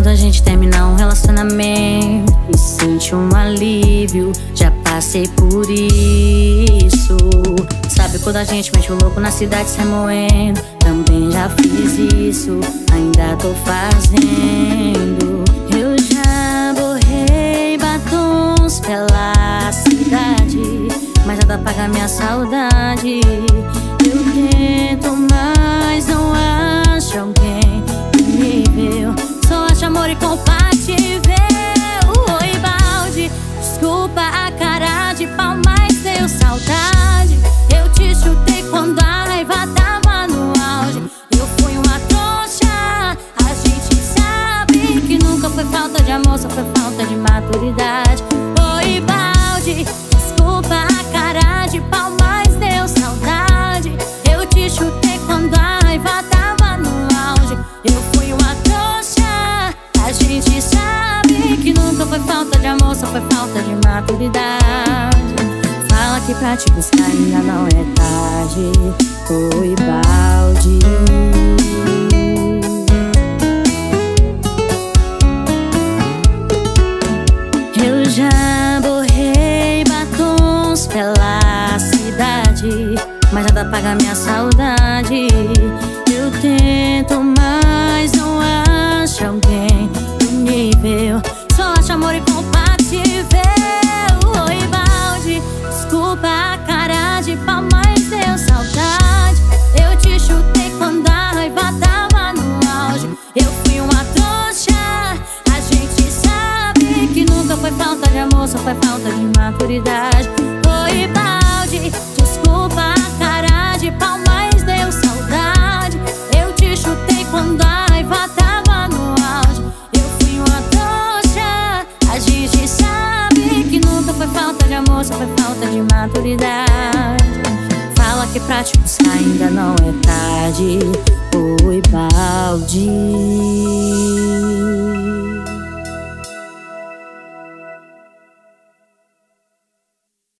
a gente terminar um relacionamento e sente um alívio, já passei por isso. Sabe quando a gente mete o louco na cidade se remoendo? Também já fiz isso, ainda tô fazendo. Eu já borrei batons pela cidade, mas nada apaga minha saudade. Eu tento, mas não acho alguém nível, só acho amor e compatível. Oi, balde, desculpa a cara de pau, mas deu saudade. Eu te chutei quando a raiva tava no auge. Eu fui uma trouxa, a gente sabe que nunca foi falta de amor, só foi falta de maturidade. Oi, balde, desculpa a cara de pau, mas deu saudade. Eu te chutei quando a raiva tava no auge. Eu fui uma trouxa, a gente sabe que nunca foi falta de amor, só foi falta de maturidade. Fala que pra te buscar ainda não é tarde. Oi, balde. Eu já borrei batons pela cidade, mas nada apaga minha saudade. Eu tento, mas não acho alguém do nível, só acho amor e compatível. Oi, balde, desculpa a cara de pau, mas deu saudade. Eu te chutei quando a raiva tava no auge. Eu fui uma trouxa, a gente sabe que nunca foi falta de amor, só foi falta de maturidade. Oi, balde, desculpa a cara de pau, mas deu saudade. Eu te chutei quando a raiva tava no auge. Eu fui uma trouxa, a gente sabe que nunca foi falta de amor, só foi falta de maturidade. Fala que pra te buscar ainda não é tarde. Oi, balde.